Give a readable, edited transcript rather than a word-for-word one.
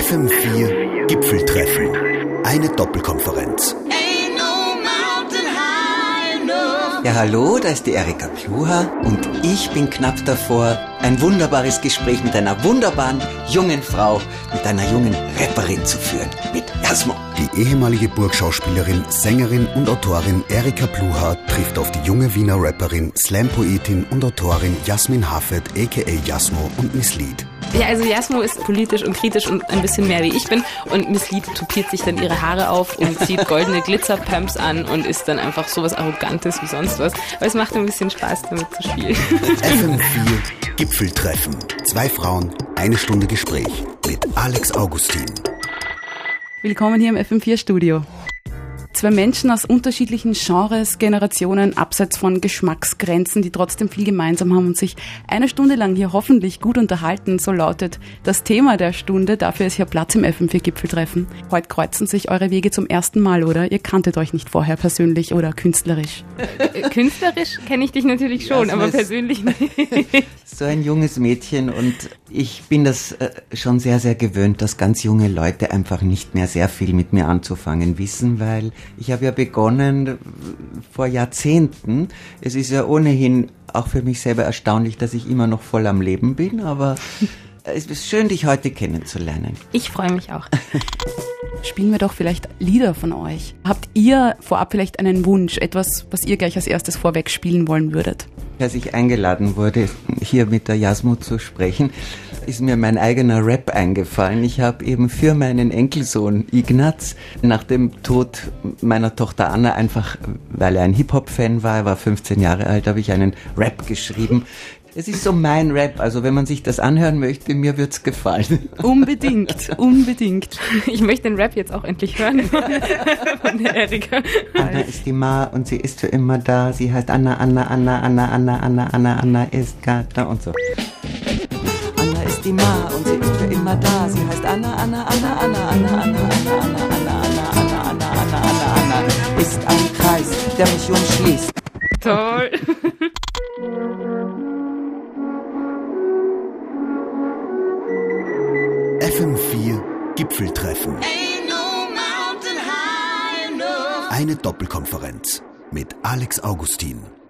FM4 Gipfeltreffen. Eine Doppelkonferenz. Ja, hallo, da ist die Erika Pluha und ich bin knapp davor, ein wunderbares Gespräch mit einer wunderbaren jungen Frau, mit einer jungen Rapperin zu führen, mit Jasmo. Die ehemalige Burgschauspielerin, Sängerin und Autorin Erika Pluha trifft auf die junge Wiener Rapperin, Slam-Poetin und Autorin Jasmin Hafed aka Jasmo und Miss Lied. Ja, also Jasmo ist politisch und kritisch und ein bisschen mehr wie ich bin und Miss Lied tupiert sich dann ihre Haare auf und zieht goldene Glitzerpumps an und ist dann einfach sowas Arrogantes wie sonst was. Aber es macht ein bisschen Spaß, damit zu spielen. FM4 Gipfeltreffen. 2 Frauen, 1 Stunde Gespräch mit Alex Augustin. Willkommen hier im FM4-Studio. 2 Menschen aus unterschiedlichen Genres, Generationen, abseits von Geschmacksgrenzen, die trotzdem viel gemeinsam haben und sich 1 Stunde lang hier hoffentlich gut unterhalten. So lautet das Thema der Stunde. Dafür ist hier Platz im FM4-Gipfeltreffen. Heute kreuzen sich eure Wege zum ersten Mal, oder? Ihr kanntet euch nicht vorher persönlich oder künstlerisch. Künstlerisch kenne ich dich natürlich schon, aber persönlich nicht. So ein junges Mädchen und ich bin das schon sehr, sehr gewöhnt, dass ganz junge Leute einfach nicht mehr sehr viel mit mir anzufangen wissen, weil ich habe ja begonnen vor Jahrzehnten. Es ist ja ohnehin auch für mich selber erstaunlich, dass ich immer noch voll am Leben bin, aber es ist schön, dich heute kennenzulernen. Ich freue mich auch. Spielen wir doch vielleicht Lieder von euch. Habt ihr vorab vielleicht einen Wunsch, etwas, was ihr gleich als erstes vorweg spielen wollen würdet? Als ich eingeladen wurde, hier mit der Jasmo zu sprechen, ist mir mein eigener Rap eingefallen. Ich habe eben für meinen Enkelsohn Ignaz nach dem Tod meiner Tochter Anna einfach, weil er ein Hip-Hop-Fan war, er war 15 Jahre alt, habe ich einen Rap geschrieben. Es ist so mein Rap, also wenn man sich das anhören möchte, mir wird's gefallen. Unbedingt, unbedingt. Ich möchte den Rap jetzt auch endlich hören von der Erika. Anna ist die Ma und sie ist für immer da. Sie heißt Anna, Anna, Anna, Anna, Anna, Anna, Anna, Anna ist da und so. Anna ist die Ma und sie ist für immer da. Sie heißt Anna, Anna, Anna, Anna, Anna, Anna, Anna, Anna, Anna, Anna, Anna, Anna, Anna, Anna, Anna ist ein Kreis, der mich umschließt. Toll. FM4 Gipfeltreffen. Eine Doppelkonferenz mit Alex Augustin.